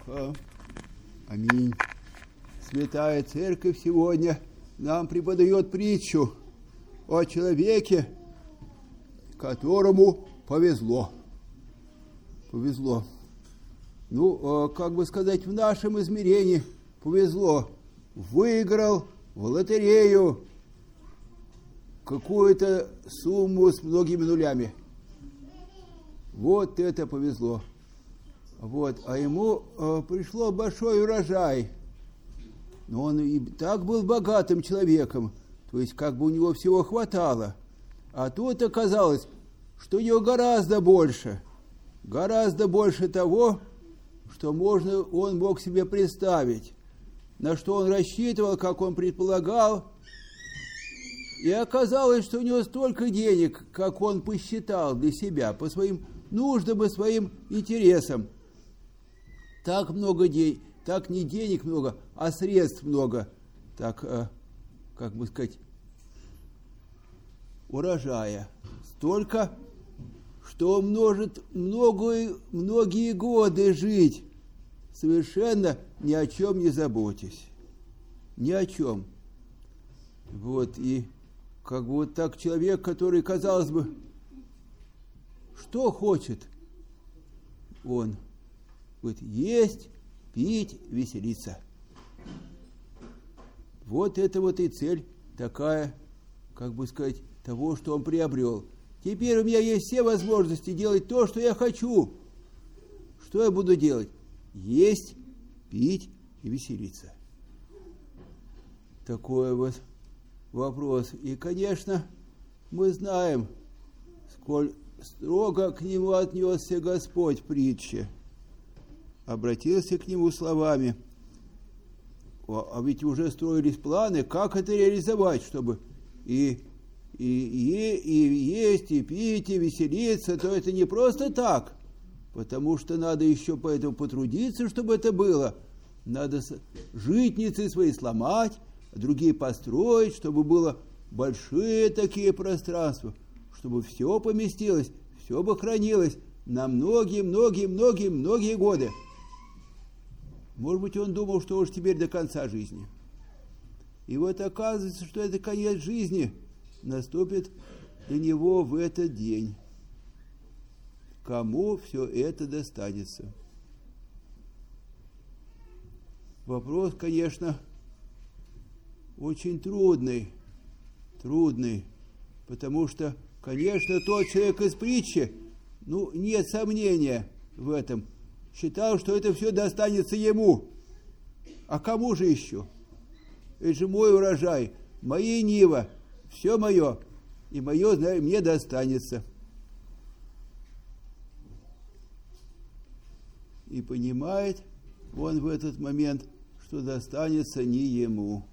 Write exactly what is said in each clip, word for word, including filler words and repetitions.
Духа. Аминь. Святая Церковь сегодня нам преподает притчу о человеке, которому повезло. Повезло. Ну, как бы сказать, в нашем измерении повезло. Выиграл в лотерею какую-то сумму с многими нулями. Вот это повезло. Вот. А ему э, пришло большой урожай. Но он и так был богатым человеком. То есть, как бы у него всего хватало. А тут оказалось, что у него гораздо больше. Гораздо больше того, что можно, он мог себе представить. На что он рассчитывал, как он предполагал. И оказалось, что у него столько денег, как он посчитал для себя, по своим нуждам и своим интересам. Так много денег, так не денег много, а средств много. Так, э, как бы сказать, урожая. Столько, что он может много, многие годы жить, совершенно ни о чем не заботясь. Ни о чем. Вот, и как бы вот так человек, который, казалось бы, что хочет он? Говорит, есть, пить, веселиться. Вот это вот и цель такая, как бы сказать, того, что он приобрел. Теперь у меня есть все возможности делать то, что я хочу. Что я буду делать? Есть, пить и веселиться. Такой вот вопрос. И, конечно, мы знаем, сколь строго к нему отнесся Господь в притче. Обратился к нему словами. А ведь уже строились планы, как это реализовать, чтобы и, и, и, и есть, и пить, и веселиться. То это не просто так, потому что надо еще поэтому потрудиться, чтобы это было. Надо житницы свои сломать, другие построить, чтобы было большие такие пространства, чтобы все поместилось, все бы хранилось на многие-многие-многие-многие годы. Может быть, он думал, что уж теперь до конца жизни. И вот оказывается, что это конец жизни наступит для него в этот день. Кому все это достанется? Вопрос, конечно, очень трудный, трудный, потому что, конечно, тот человек из притчи, ну, нет сомнения в этом, считал, что это все достанется ему. А кому же еще? Это же мой урожай, мои нива, все мое, и мое, знаю, мне достанется. И понимает он в этот момент, что достанется не ему.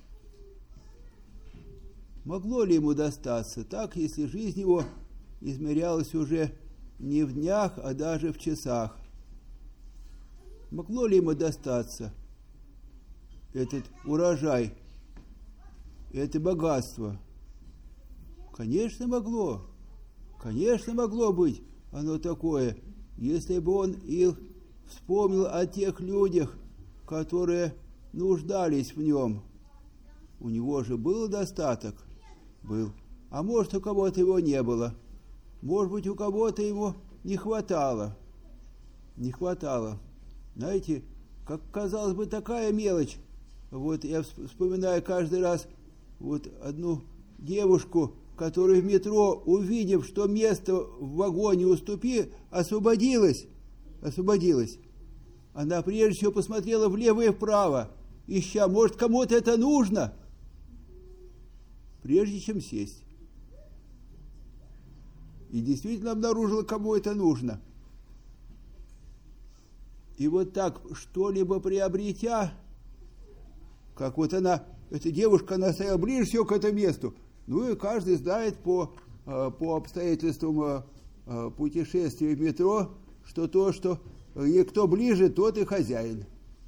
Могло ли ему достаться так, если жизнь его измерялась уже не в днях, а даже в часах? Могло ли ему достаться этот урожай, это богатство? Конечно, могло. Конечно, могло быть оно такое, если бы он и вспомнил о тех людях, которые нуждались в нем. У него же был достаток. Был. А может, у кого-то его не было. Может быть, у кого-то его не хватало. Не хватало. Знаете, как казалось бы, такая мелочь. Вот я вспоминаю каждый раз вот одну девушку, которая в метро, увидев, что место в вагоне уступи, освободилась. Освободилась. Она прежде всего посмотрела влево и вправо, ища, может, кому-то это нужно, прежде чем сесть. И действительно обнаружила, кому это нужно. И вот так, что-либо приобретя, как вот она, эта девушка, она стояла ближе всего к этому месту. Ну и каждый знает по, по обстоятельствам путешествия в метро, что то, что и кто ближе, тот и хозяин.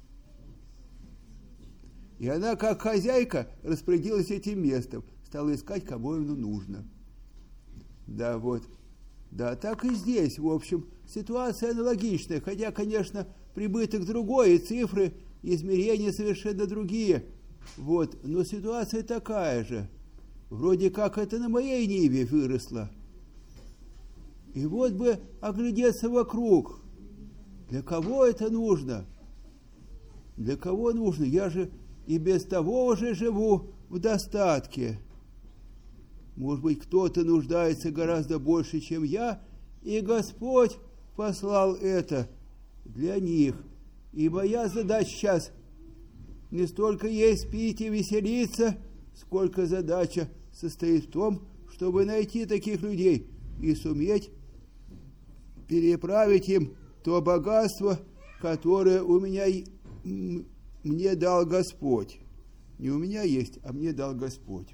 И она, как хозяйка, распорядилась этим местом, стала искать, кому ему нужно. Да, вот. Да, так и здесь, в общем, ситуация аналогичная, хотя, конечно, прибыток другой, и цифры, измерения совершенно другие. Вот. Но ситуация такая же. Вроде как это на моей ниве выросло. И вот бы оглядеться вокруг. Для кого это нужно? Для кого нужно? Я же и без того уже живу в достатке. Может быть, кто-то нуждается гораздо больше, чем я, и Господь послал это для них. И моя задача сейчас не столько есть, пить и веселиться, сколько задача состоит в том, чтобы найти таких людей и суметь переправить им то богатство, которое у меня, мне дал Господь. Не у меня есть, а мне дал Господь.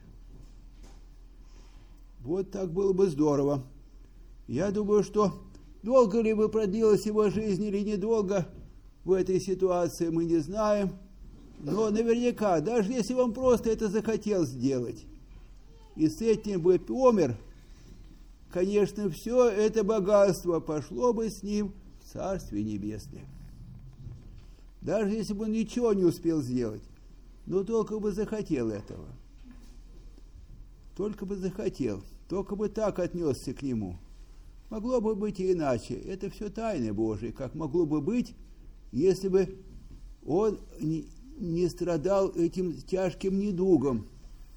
Вот так было бы здорово. Я думаю, что долго ли бы продлилась его жизнь или недолго в этой ситуации, мы не знаем. Но наверняка, даже если он просто это захотел сделать, и с этим бы помер, конечно, все это богатство пошло бы с ним в Царствие Небесное. Даже если бы он ничего не успел сделать, но только бы захотел этого. Только бы захотел, только бы так отнесся к нему. Могло бы быть и иначе. Это все тайны Божьи, как могло бы быть, если бы он не, не страдал этим тяжким недугом,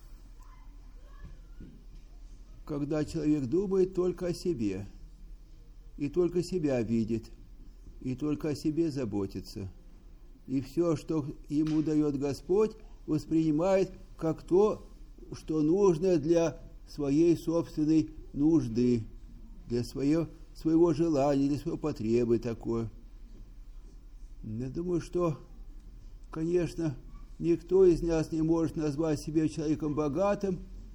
когда человек думает только о себе, и только себя видит, и только о себе заботится. И все, что ему дает Господь, воспринимает как то, что нужно для своей собственной нужды, для своего, своего желания, для своей потребы такое. Я думаю, что, конечно, никто из нас не может назвать себя человеком богатым.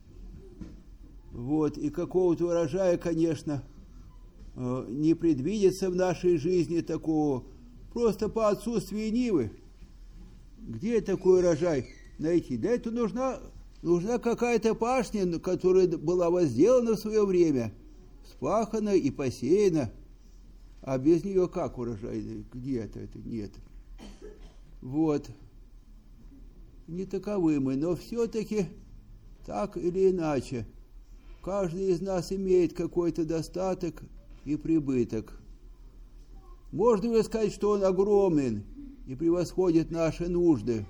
Вот, и какого-то урожая, конечно, не предвидится в нашей жизни такого, просто по отсутствию нивы. Где такой урожай найти? Для этого нужна, нужна какая-то пашня, которая была возделана в свое время, спахана и посеяна. А без нее как урожай? Где это? Это нет. Вот. Не таковы мы, но все-таки так или иначе каждый из нас имеет какой-то достаток и прибыток. Можно ли сказать, что он огромен и превосходит наши нужды?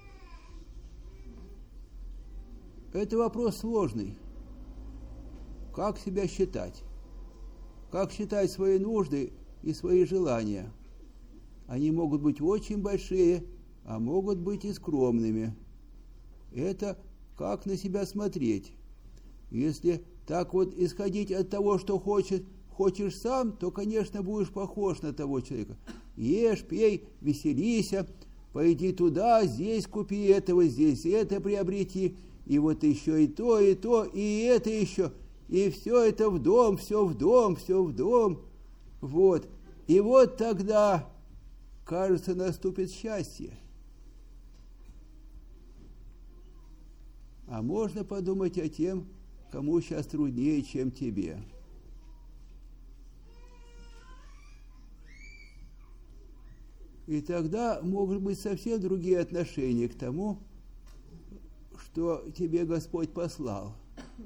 Это вопрос сложный. Как себя считать? Как считать свои нужды и свои желания? Они могут быть очень большие, а могут быть и скромными. Это как на себя смотреть. Если так вот исходить от того, что хочет, хочешь сам, то, конечно, будешь похож на того человека. Ешь, пей, веселись, пойди туда, здесь купи этого, здесь это приобрети, и вот еще и то, и то, и это еще, и все это в дом, все в дом, все в дом. Вот. И вот тогда, кажется, наступит счастье. А можно подумать о тем, кому сейчас труднее, чем тебе. И тогда могут быть совсем другие отношения к тому, что тебе Господь послал.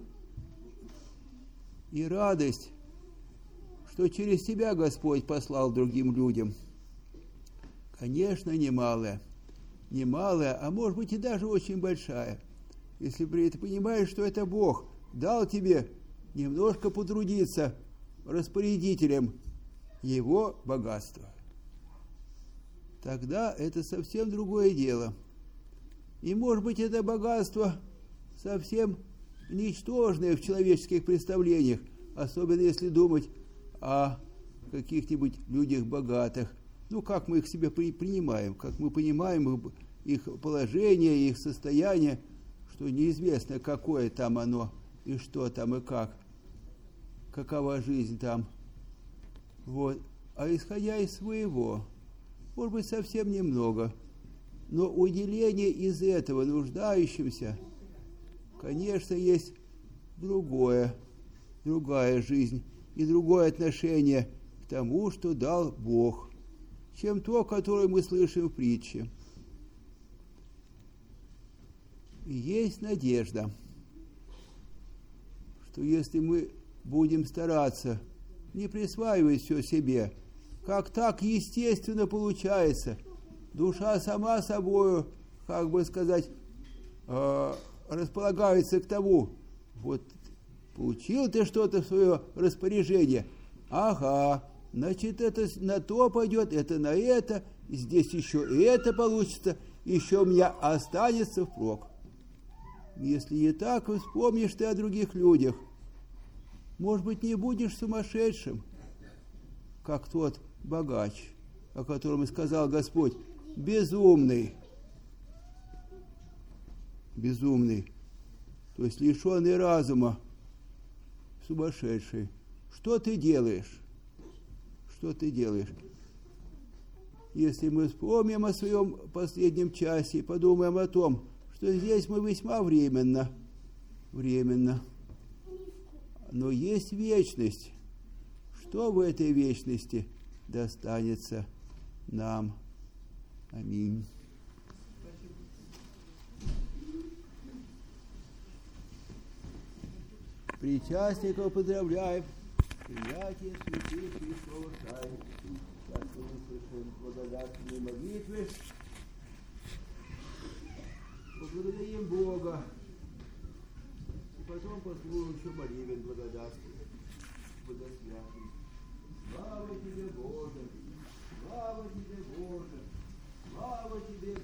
И радость, что через тебя Господь послал другим людям. Конечно, немалая. Немалая, а может быть и даже очень большая. Если ты понимаешь, что это Бог дал тебе немножко потрудиться распорядителем его богатства. Тогда это совсем другое дело. И, может быть, это богатство совсем ничтожное в человеческих представлениях, особенно если думать о каких-нибудь людях богатых. Ну, как мы их себе принимаем, как мы понимаем их положение, их состояние, что неизвестно, какое там оно, и что там, и как, какова жизнь там. Вот. А исходя из своего, может быть, совсем немного, но уделение из этого нуждающимся, конечно, есть другое, другая жизнь и другое отношение к тому, что дал Бог чем то, которое мы слышим в притче. Есть надежда, что если мы будем стараться не присваивать все себе, как так естественно получается, душа сама собою, как бы сказать, э, располагается к тому, вот получил ты что-то в свое распоряжение, ага, значит, это на то пойдет, это на это, здесь еще и это получится, еще у меня останется впрок. Если не так, вспомнишь ты о других людях, может быть, не будешь сумасшедшим, как тот богач, о котором и сказал Господь, безумный, безумный, то есть лишенный разума, сумасшедший. Что ты делаешь? Что ты делаешь? Если мы вспомним о своем последнем часе и подумаем о том, что здесь мы весьма временно, временно, но есть вечность. Что в этой вечности достанется нам? Аминь. Причастников поздравляем с принятием святых Христовых тайн. Сейчас мы услышим благодарственные молитвы. Поблагодарим Бога. И потом послушаем еще молитвен благодарствия. Благосвятым. Слава тебе, Боже! Слава тебе, Боже! Слава тебе,